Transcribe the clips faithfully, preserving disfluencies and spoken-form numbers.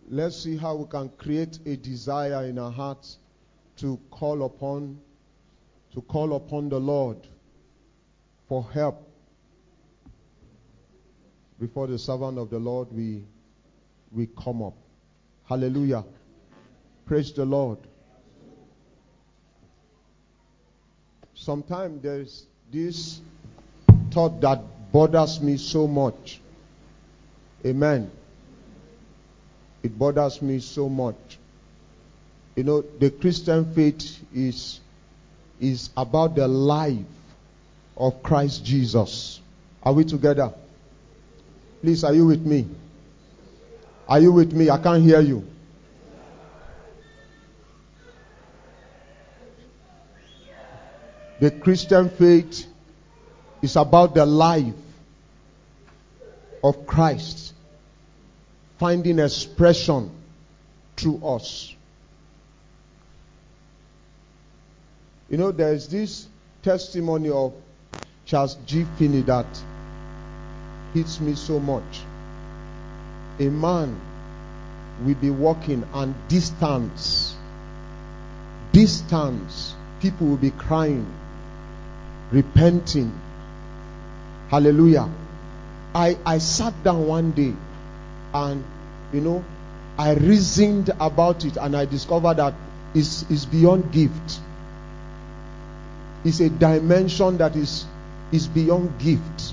let's see how we can create a desire in our hearts to call upon to call upon the Lord for help. Before the servant of the Lord, we we come up. Hallelujah. Praise the Lord. Sometimes there's this thought that bothers me so much. Amen. It bothers me so much. You know, the Christian faith is is about the life of Christ Jesus. Are we together? Please, are you with me? Are you with me? I can't hear you. The Christian faith is about the life of Christ finding expression through us. You know, there is this testimony of Charles G. Finney that hits me so much. A man will be walking and distance, distance, people will be crying, repenting. Hallelujah. I, I sat down one day and, you know, I reasoned about it and I discovered that it's, it's beyond gift. It's a dimension that is, is beyond gift.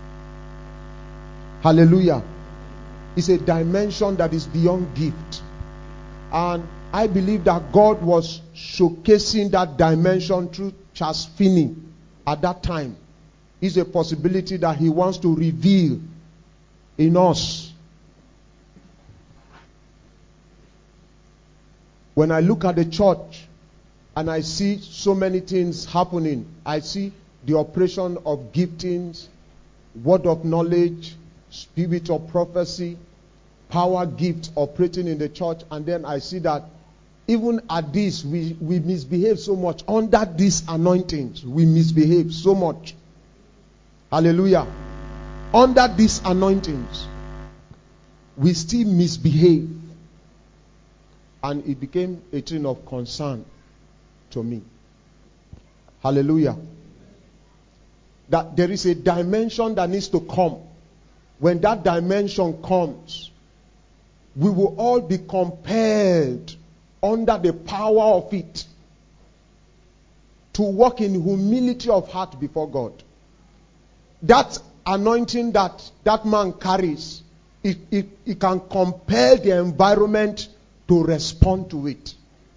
Hallelujah. It's a dimension that is beyond gift. And I believe that God was showcasing that dimension through Charles Finney at that time. It's a possibility that he wants to reveal in us. When I look at the church and I see so many things happening, I see the operation of giftings, word of knowledge, spirit of prophecy, power gifts operating in the church, and then I see that even at this we, we misbehave so much. Under these anointings we misbehave so much. Hallelujah. Under these anointings we still misbehave, and it became a thing of concern to me. Hallelujah. That there is a dimension that needs to come. When that dimension comes, we will all be compelled under the power of it to walk in humility of heart before God. That anointing that that man carries, it, it, it can compel the environment to respond to it.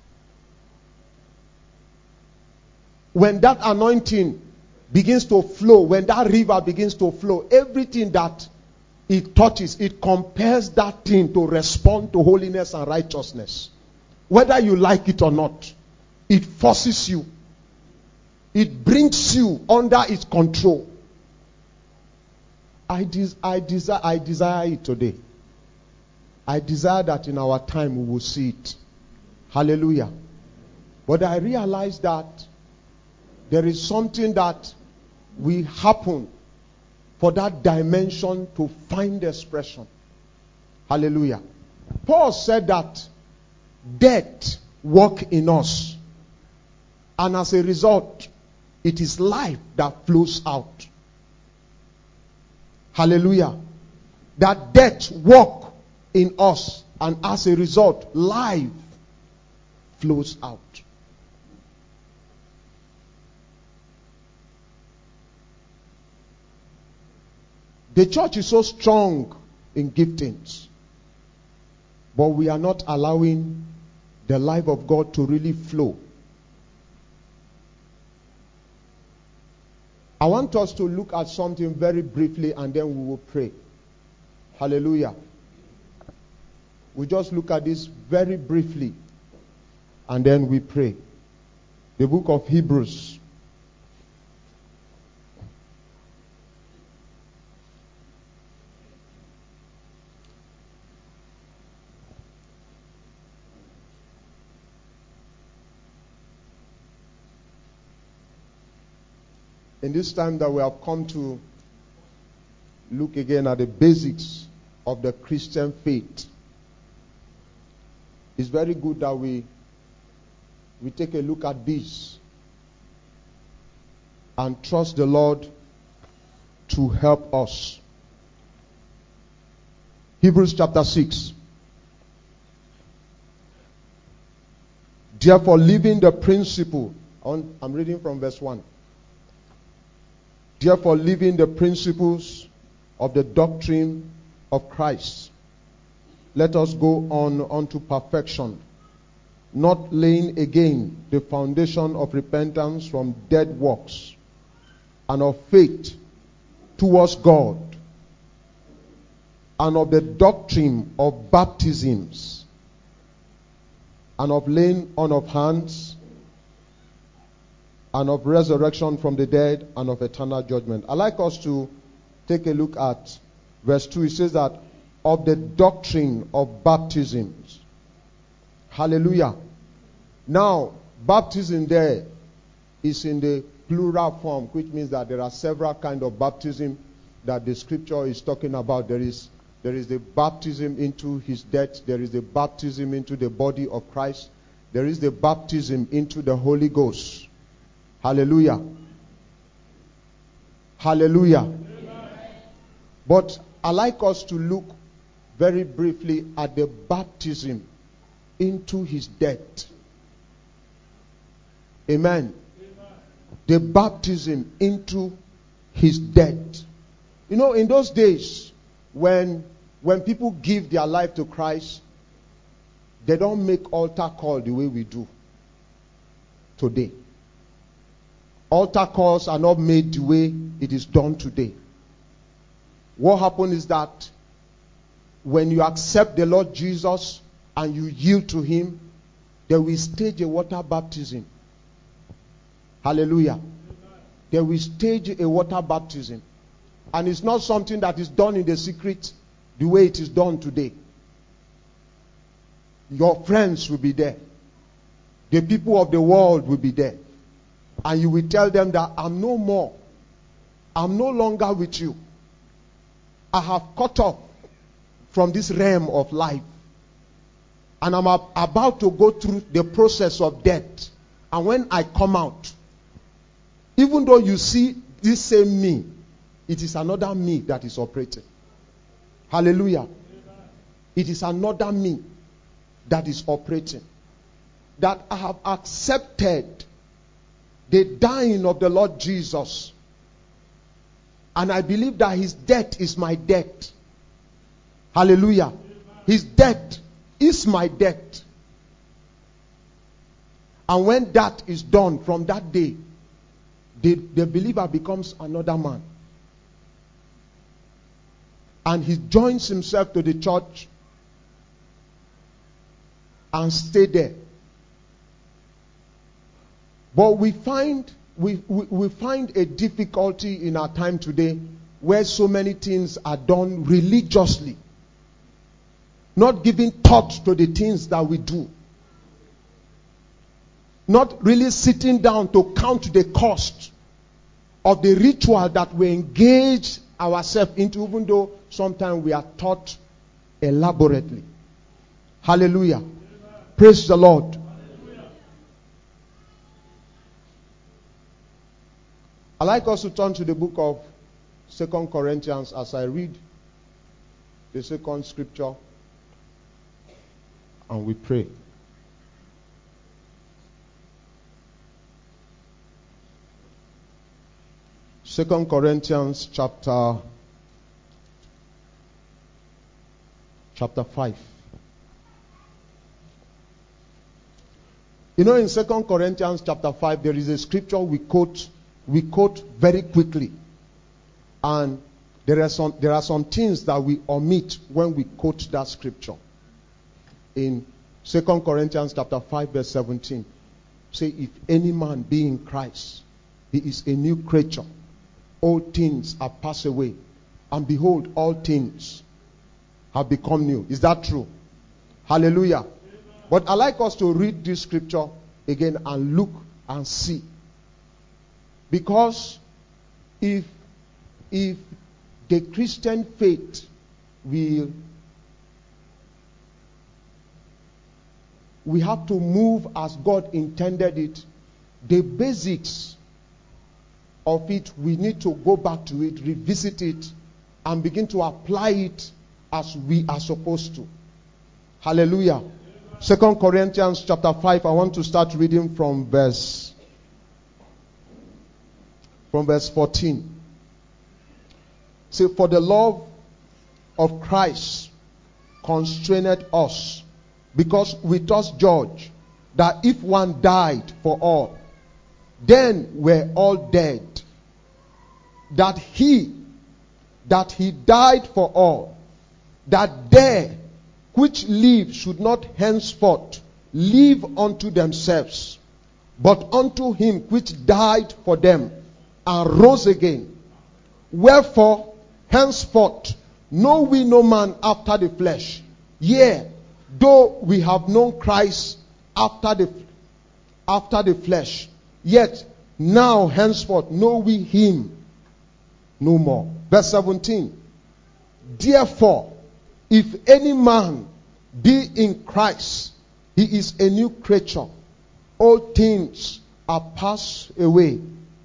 When that anointing begins to flow, when that river begins to flow, everything that it touches, it compels that thing to respond to holiness and righteousness. Whether you like it or not, it forces you. It brings you under its control. I, des- I, desire, I desire it today. I desire that in our time we will see it. Hallelujah. But I realize that there is something that will happen for that dimension to find expression. Hallelujah. Paul said that death works in us, and as a result, it is life that flows out. Hallelujah. That death works in us, and as a result, life flows out. The church is so strong in giftings, but we are not allowing the life of God to really flow. I want us to look at something very briefly and then we will pray. Hallelujah. We just look at this very briefly and then we pray. The book of Hebrews. In this time that we have come to look again at the basics of the Christian faith, It's very good that we we take a look at this and trust the Lord to help us. Hebrews chapter six. Therefore, leaving the principle, on, I'm reading from verse one. Therefore, leaving the principles of the doctrine of Christ, let us go on unto perfection, not laying again the foundation of repentance from dead works, and of faith towards God, and of the doctrine of baptisms, and of laying on of hands, and of resurrection from the dead, and of eternal judgment. I'd like us to take a look at verse two. It says that of the doctrine of baptisms. Hallelujah. Now, baptism there is in the plural form, which means that there are several kinds of baptism that the scripture is talking about. There is there is the baptism into his death. There is the baptism into the body of Christ. There is the baptism into the Holy Ghost. Hallelujah. Hallelujah. Amen. But I like us to look very briefly at the baptism into his death. Amen. Amen. The baptism into his death. You know, in those days, when when people give their life to Christ, they don't make altar call the way we do today. Altar calls are not made the way it is done today. What happened is that when you accept the Lord Jesus and you yield to him, they will stage a water baptism. Hallelujah. They will stage a water baptism. And it's not something that is done in the secret the way it is done today. Your friends will be there. The people of the world will be there. And you will tell them that I'm no more. I'm no longer with you. I have cut off from this realm of life. And I'm ab- about to go through the process of death. And when I come out, even though you see this same me, it is another me that is operating. Hallelujah. Amen. It is another me that is operating. That I have accepted the dying of the Lord Jesus. And I believe that his death is my death. Hallelujah. Amen. His death is my death. And when that is done, from that day, the, the believer becomes another man. And he joins himself to the church and stay there. But we find we, we, we find a difficulty in our time today where so many things are done religiously, not giving thought to the things that we do, not really sitting down to count the cost of the ritual that we engage ourselves into, even though sometimes we are taught elaborately. Hallelujah. Amen. Praise the Lord. Hallelujah. I like us to turn to the book of Second Corinthians as I read the second scripture and we pray. Second Corinthians chapter chapter five. You know, in Second Corinthians chapter five, there is a scripture we quote we quote very quickly. And there are some there are some things that we omit when we quote that scripture. In Second Corinthians chapter five, verse seventeen. Say, if any man be in Christ, he is a new creature. All things are passed away, and behold, all things have become new. Is that true? Hallelujah. Amen. But I like us to read this scripture again and look and see. Because if if the Christian faith will we have to move as God intended it. The basics of it, we need to go back to it, revisit it, and begin to apply it as we are supposed to. Hallelujah. Second Corinthians chapter five, I want to start reading from verse from verse fourteen. Say, for the love of Christ constrained us, because we thus judge that if one died for all, then we're all dead. That he, that he died for all, that they which live should not henceforth live unto themselves, but unto him which died for them and rose again. Wherefore, henceforth know we no man after the flesh. Yea, though we have known Christ after the after the flesh, yet now henceforth know we him no more. Verse seventeen. Therefore, if any man be in Christ, he is a new creature. All things are passed away.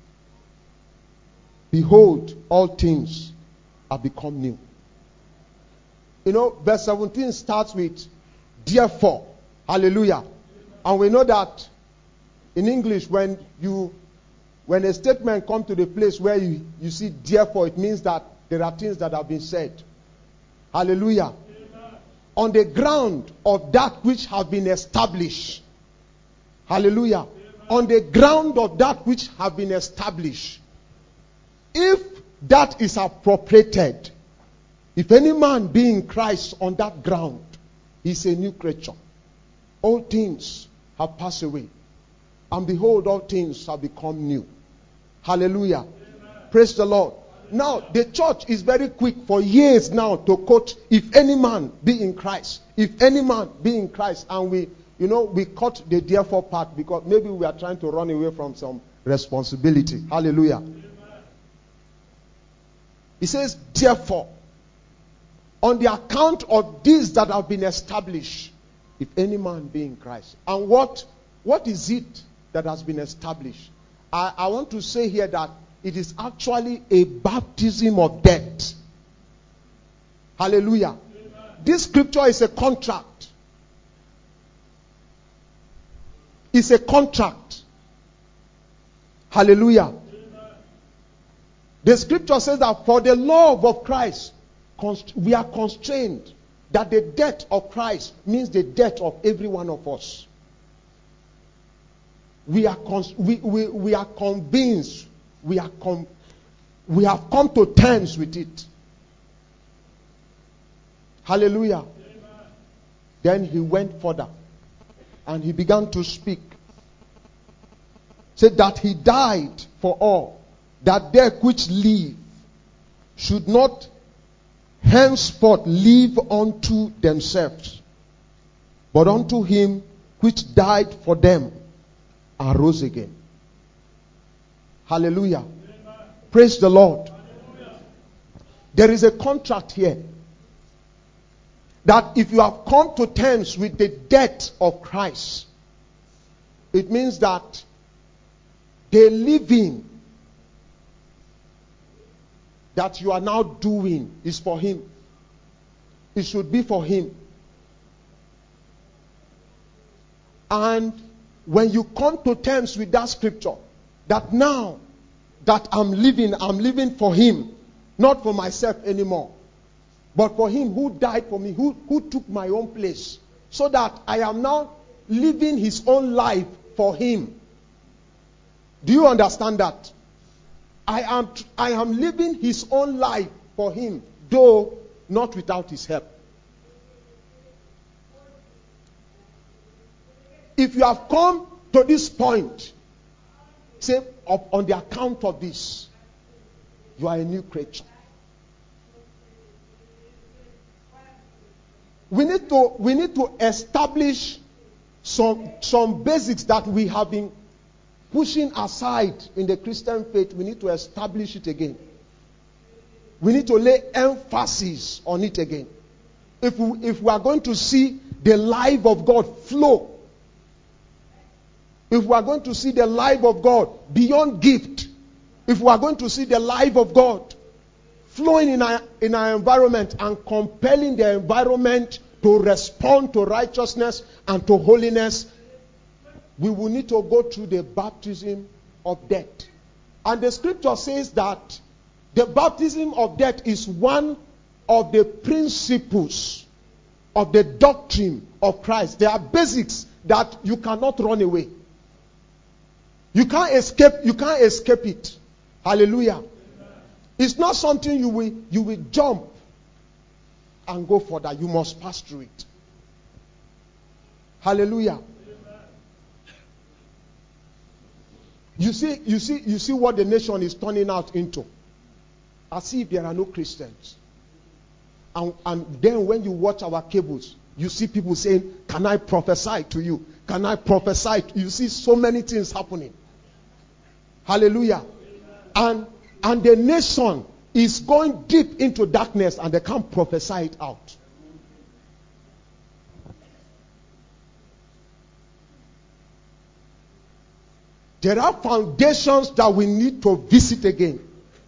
Behold, all things are become new. You know, verse seventeen starts with therefore. Hallelujah. And we know that in English, when you when a statement comes to the place where you, you see therefore, it means that there are things that have been said. Hallelujah. Amen. On the ground of that which have been established. Hallelujah. Amen. On the ground of that which have been established. If that is appropriated, if any man be in Christ on that ground, he is a new creature. All things have passed away, and behold, all things have become new. Hallelujah. Amen. Praise the Lord. Now, the church is very quick for years now to quote, if any man be in Christ, if any man be in Christ, and we, you know, we cut the therefore part because maybe we are trying to run away from some responsibility. Hallelujah. Amen. He says, therefore, on the account of these that have been established, if any man be in Christ. And what, what is it that has been established? I, I want to say here that it is actually a baptism of death. Hallelujah. Amen. This scripture is a contract. It's a contract. Hallelujah. Amen. The scripture says that for the love of Christ, we are constrained. That the death of Christ means the death of every one of us. We are, cons- we, we, we are convinced. We are com- we have come to terms with it. Hallelujah. Amen. Then he went further and he began to speak. Said that he died for all, that they which live should not henceforth live unto themselves, but unto him which died for them and rose again. Hallelujah. Amen. Praise the Lord. Hallelujah. There is a contract here. That if you have come to terms with the death of Christ, it means that the living that you are now doing is for him. It should be for him. And when you come to terms with that scripture, that now that I'm living, I'm living for him, not for myself anymore, but for him who died for me, who, who took my own place, so that I am now living his own life for him. Do you understand that? I am, I am living his own life for him, though not without his help. If you have come to this point, say, on the account of this, you are a new creature. We need to, we need to establish some, some basics that we have been pushing aside in the Christian faith. We need to establish it again. We need to lay emphasis on it again. If we, if we are going to see the life of God flow if we are going to see the life of God beyond gift, if we are going to see the life of God flowing in our, in our environment and compelling the environment to respond to righteousness and to holiness, we will need to go through the baptism of death. And the scripture says that the baptism of death is one of the principles of the doctrine of Christ. There are basics that you cannot run away. You can't escape, you can't escape it. Hallelujah. Amen. It's not something you will you will jump and go further. You must pass through it. Hallelujah. Amen. You see, you see, you see what the nation is turning out into. As if there are no Christians. And, and then when you watch our cables, you see people saying, can I prophesy to you? Can I prophesy? You see so many things happening. Hallelujah. And, and the nation is going deep into darkness and they can't prophesy it out. There are foundations that we need to visit again.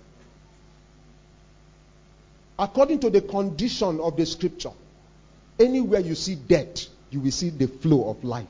According to the condition of the scripture, anywhere you see death, you will see the flow of life.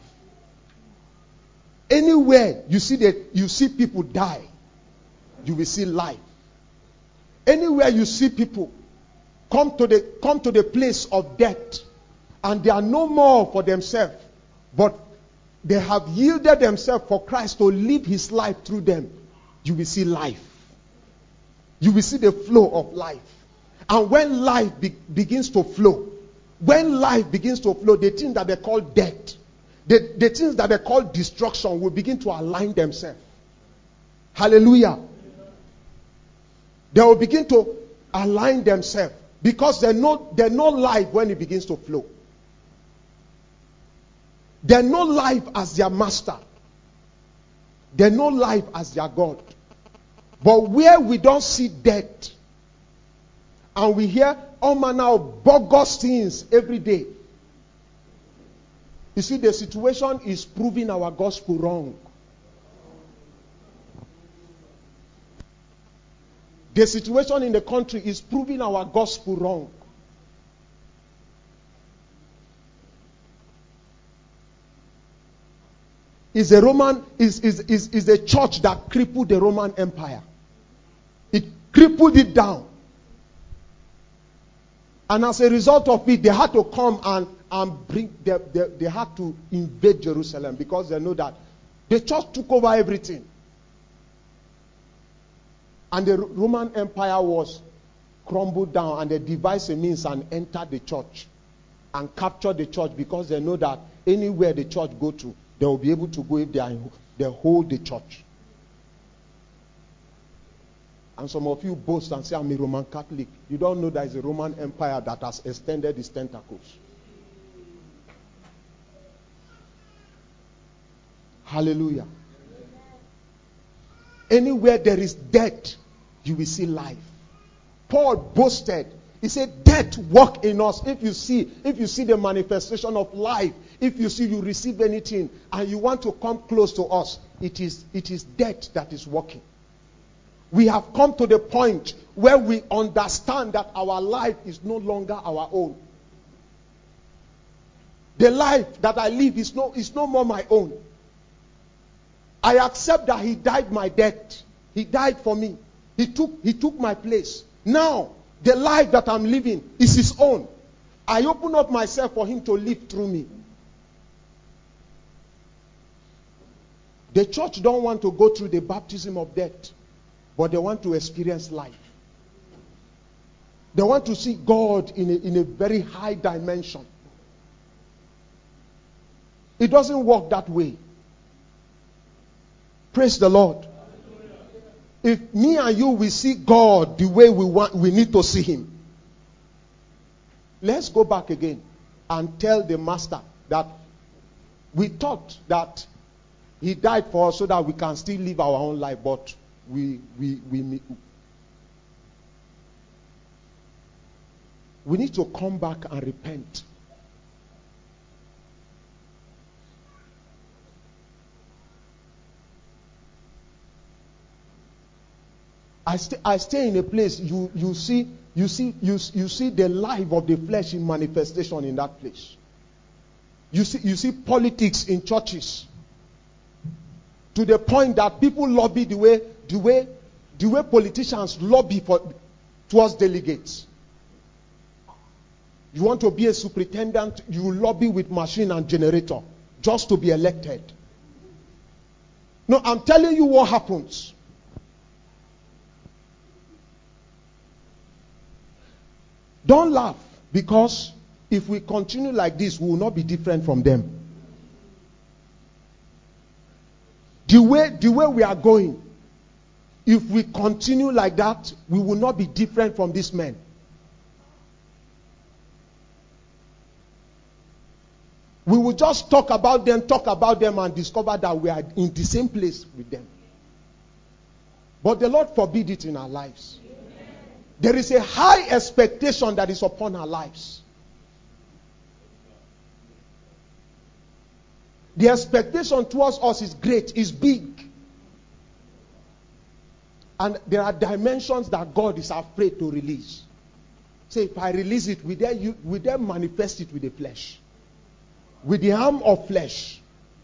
Anywhere you see that you see people die, you will see life. Anywhere you see people come to the come to the place of death, and they are no more for themselves, but they have yielded themselves for Christ to live his life through them, you will see life. You will see the flow of life. And when life be, begins to flow, when life begins to flow, the things that they call death, the, the things that they call destruction will begin to align themselves. Hallelujah. They will begin to align themselves because they know, they know life when it begins to flow. They know life as their master. They know life as their God. But where we don't see death, and we hear all manner of bogus things every day. You see, the situation is proving our gospel wrong. The situation in the country is proving our gospel wrong. Is a Roman is is is is a church that crippled the Roman Empire. It crippled it down. And as a result of it, they had to come and, and bring, they, they, they had to invade Jerusalem because they know that the church took over everything. And the Roman Empire was crumbled down, and they devised a means and entered the church and captured the church because they know that anywhere the church go to, they will be able to go if they, are, they hold the church. And some of you boast and say, I'm a Roman Catholic. You don't know there is a Roman Empire that has extended its tentacles. Hallelujah. Anywhere there is death, you will see life. Paul boasted. He said, death walk in us. If you see, if you see the manifestation of life, if you see you receive anything and you want to come close to us, it is, it is death that is walking. We have come to the point where we understand that our life is no longer our own. The life that I live is no, is no more my own. I accept that he died my death. He died for me. He took, he took my place. Now, the life that I'm living is his own. I open up myself for him to live through me. The church don't want to go through the baptism of death, but they want to experience life. They want to see God in a, in a very high dimension. It doesn't work that way. Praise the Lord. If me and you will see God the way we want, we need to see him. Let's go back again and tell the master that we thought that he died for us so that we can still live our own life, but we we we we need to come back and repent. I stay, I stay in a place, you, you see, you see, you, you see the life of the flesh in manifestation in that place. You see, you see politics in churches. To the point that people lobby the way, the way, the way politicians lobby for towards delegates. You want to be a superintendent, you lobby with machine and generator just to be elected. No, I'm telling you what happens. Don't laugh, because if we continue like this, we will not be different from them. The way, the way we are going, if we continue like that, we will not be different from these men. We will just talk about them, talk about them, and discover that we are in the same place with them. But the Lord forbid it in our lives. Amen. There is a high expectation that is upon our lives. The expectation towards us is great, is big. And there are dimensions that God is afraid to release. Say, if I release it, will they, you, will they manifest it with the flesh? With the arm of flesh.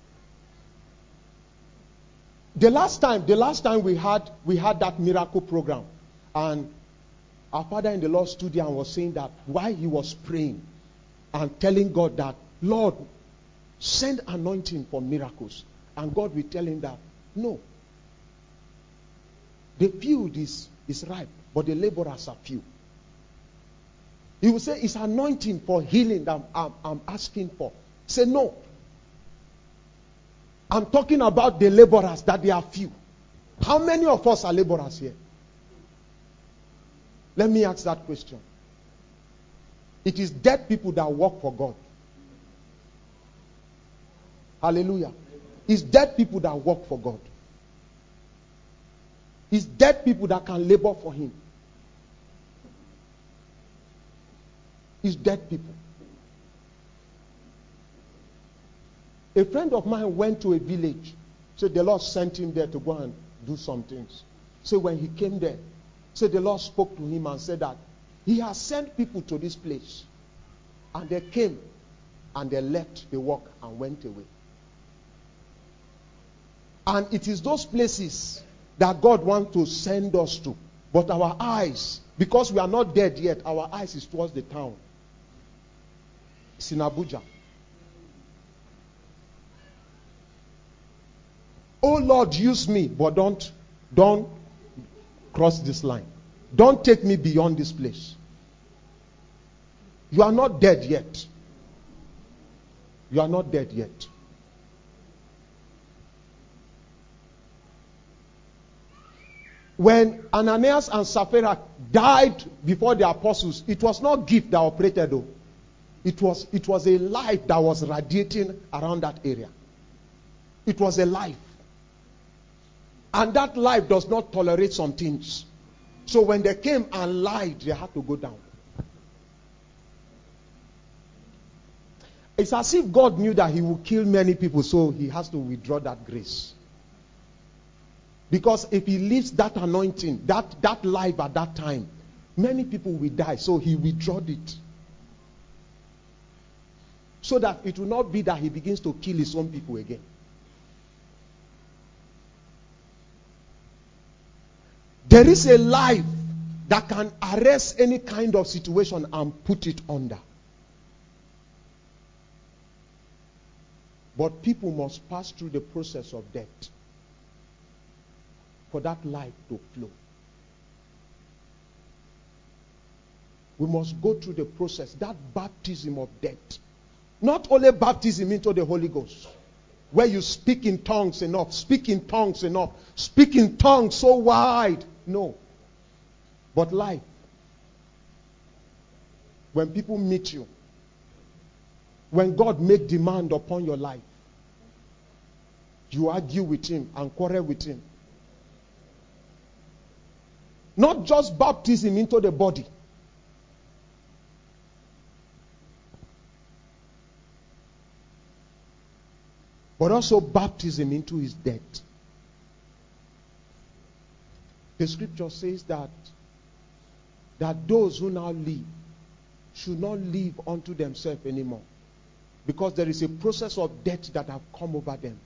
The last time, the last time we had we had that miracle program, and our father in the Lord stood there and was saying that while he was praying and telling God that, Lord, send anointing for miracles. And God will tell him that, no. The field is, is ripe, but the laborers are few. He will say, it's anointing for healing that I'm, I'm asking for. Say, no. I'm talking about the laborers, that they are few. How many of us are laborers here? Let me ask that question. It is dead people that work for God. Hallelujah. It's dead people that work for God. It's dead people that can labor for Him. It's dead people. A friend of mine went to a village. So the Lord sent him there to go and do some things. So when he came there, so the Lord spoke to him and said that He has sent people to this place. And they came and they left the work and went away. And it is those places that God wants to send us to. But our eyes, because we are not dead yet, our eyes is towards the town. It's in Abuja. Oh Lord, use me, but don't, don't cross this line. Don't take me beyond this place. You are not dead yet. You are not dead yet. When Ananias and Sapphira died before the apostles, it was not gift that operated though. It was, it was a life that was radiating around that area. It was a life. And that life does not tolerate some things. So when they came and lied, they had to go down. It's as if God knew that He would kill many people, so He has to withdraw that grace. Because if He leaves that anointing, that, that life at that time, many people will die. So He withdrew it. So that it will not be that He begins to kill His own people again. There is a life that can arrest any kind of situation and put it under. But people must pass through the process of death for that life to flow. We must go through the process, that baptism of death. Not only baptism into the Holy Ghost, where you speak in tongues enough, speak in tongues enough, speak in tongues so wide. No. But life. When people meet you, when God make demand upon your life, you argue with Him and quarrel with Him. Not just baptism into the body. But also baptism into His death. The scripture says that, that those who now live should not live unto themselves anymore, because there is a process of death that have come over them.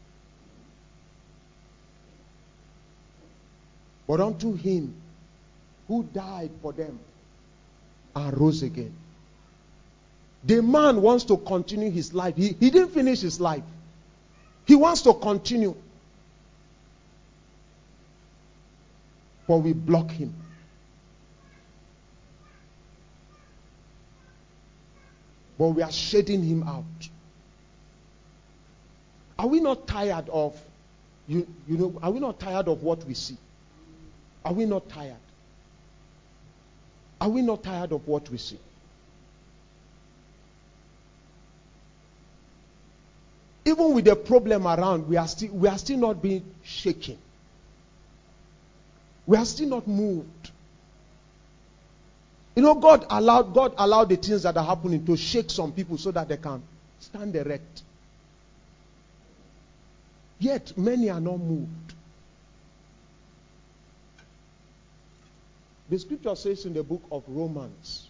But unto him who died for them and rose again. The man wants to continue his life. He, he didn't finish his life. He wants to continue. But we block him. But we are shading him out. Are we not tired of, you, you know, are we not tired of what we see? Are we not tired? Are we not tired of what we see? Even with the problem around, we are still we are still not being shaken. We are still not moved. You know, God allowed God allowed the things that are happening to shake some people so that they can stand erect. Yet many are not moved. The scripture says in the book of Romans,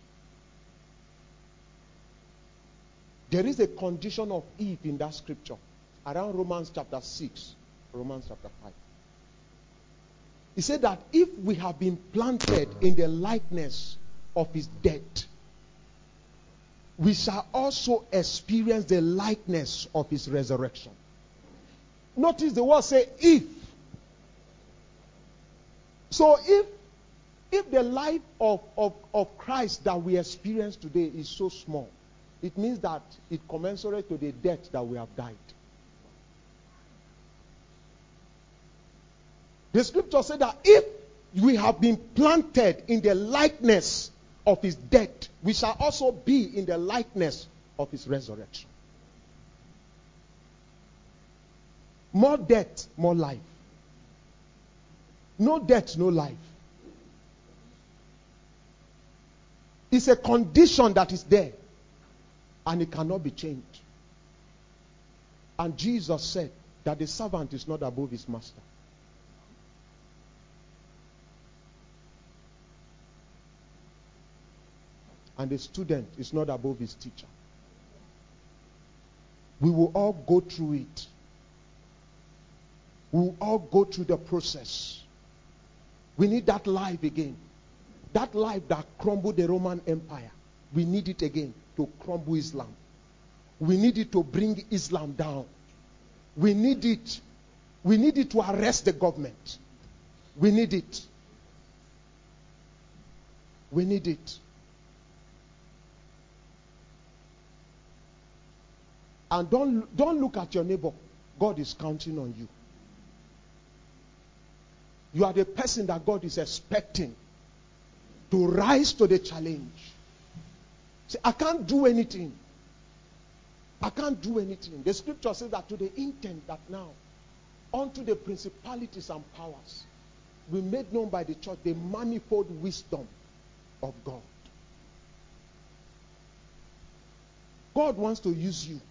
there is a condition of Eve in that scripture. Around Romans chapter six, Romans chapter five. He said that if we have been planted in the likeness of his death, we shall also experience the likeness of his resurrection. Notice the word say if. So if if the life of, of, of Christ that we experience today is so small, it means that it commensurate to the death that we have died. The scripture said that if we have been planted in the likeness of his death, we shall also be in the likeness of his resurrection. More death, more life. No death, no life. It's a condition that is there, and it cannot be changed. And Jesus said that the servant is not above his master. And the student is not above his teacher. We will all go through it. We will all go through the process. We need that life again. That life that crumbled the Roman Empire. We need it again to crumble Islam. We need it to bring Islam down. We need it. We need it to arrest the government. We need it. We need it. And don't, don't look at your neighbor. God is counting on you. You are the person that God is expecting to rise to the challenge. Say, I can't do anything. I can't do anything. The scripture says that to the intent that now, unto the principalities and powers, we made known by the church the manifold wisdom of God. God wants to use you.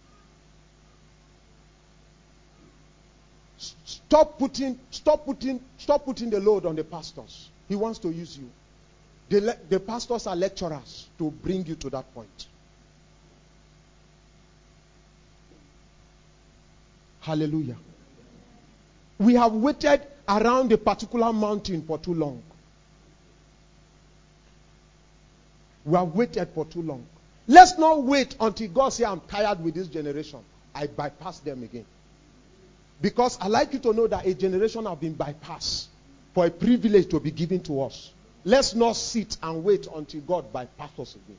Stop putting, stop putting, stop putting the load on the pastors. He wants to use you. The, le- the pastors are lecturers to bring you to that point. Hallelujah. We have waited around a particular mountain for too long. We have waited for too long. Let's not wait until God says, I'm tired with this generation. I bypass them again. Because I like you to know that a generation have been bypassed for a privilege to be given to us. Let's not sit and wait until God bypasses us again.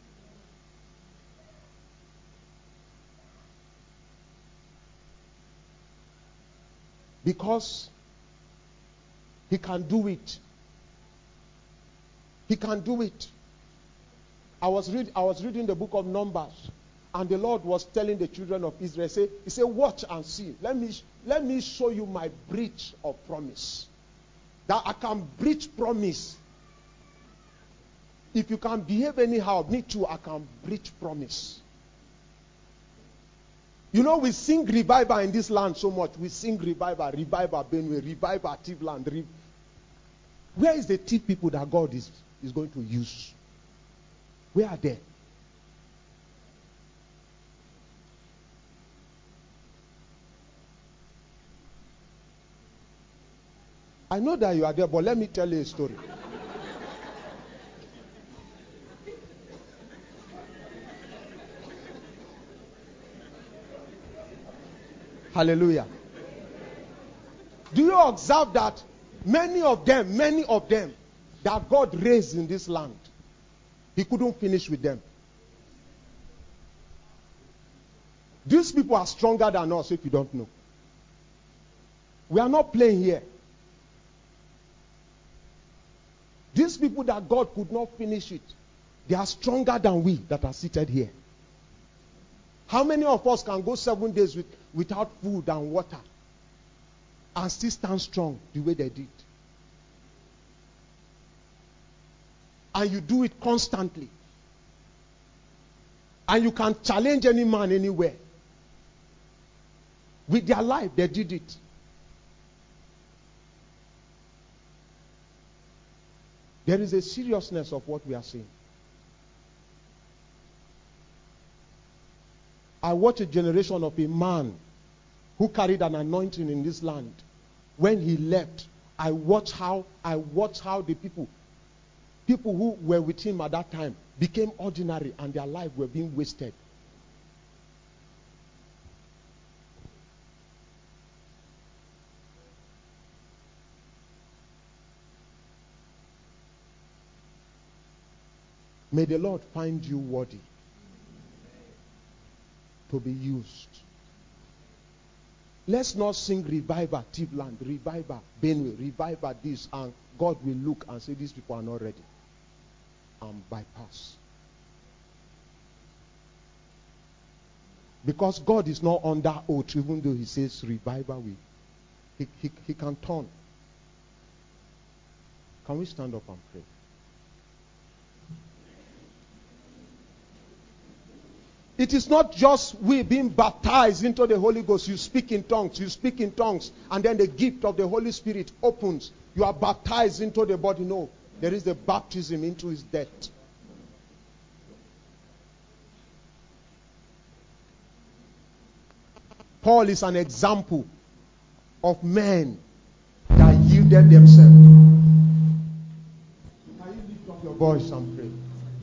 Because he can do it. He can do it. I was read, I was reading the book of Numbers, and the Lord was telling the children of Israel, say, He said, watch and see. Let me, let me show you my breach of promise. That I can breach promise. If you can behave anyhow, me too, I can breach promise. You know, we sing revival in this land so much. We sing revival, revival Benue, revival Tivland. Re- Where is the thief people that God is, is going to use? Where are they? I know that you are there, but let me tell you a story. Hallelujah. Do you observe that many of them, many of them that God raised in this land, he couldn't finish with them? These people are stronger than us if you don't know. We are not playing here. These people that God could not finish it, they are stronger than we that are seated here. How many of us can go seven days with, without food and water and still stand strong the way they did? And you do it constantly. And you can challenge any man anywhere. With their life, they did it. There is a seriousness of what we are saying. I watch a generation of a man who carried an anointing in this land. When he left, I watched how I watched how the people, people who were with him at that time became ordinary and their lives were being wasted. May the Lord find you worthy to be used. Let's not sing revival, Tivland, revival, Benue, revival this, and God will look and say these people are not ready and bypass. Because God is not under oath, even though he says revival will. He, he, he can turn. Can we stand up and pray? It is not just we being baptized into the Holy Ghost. You speak in tongues, you speak in tongues, and then the gift of the Holy Spirit opens. You are baptized into the body. No, there is the baptism into his death. Paul is an example of men that yielded themselves. Can you lift up your voice and pray?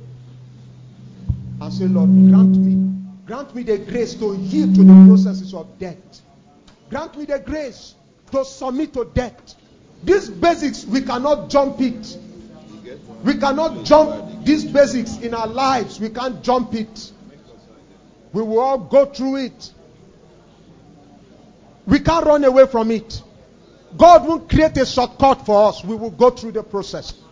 And say, Lord, grant me, grant me the grace to yield to the processes of death. Grant me the grace to submit to death. These basics, we cannot jump it. We cannot jump these basics in our lives. We can't jump it. We will all go through it. We can't run away from it. God won't create a shortcut for us. We will go through the process.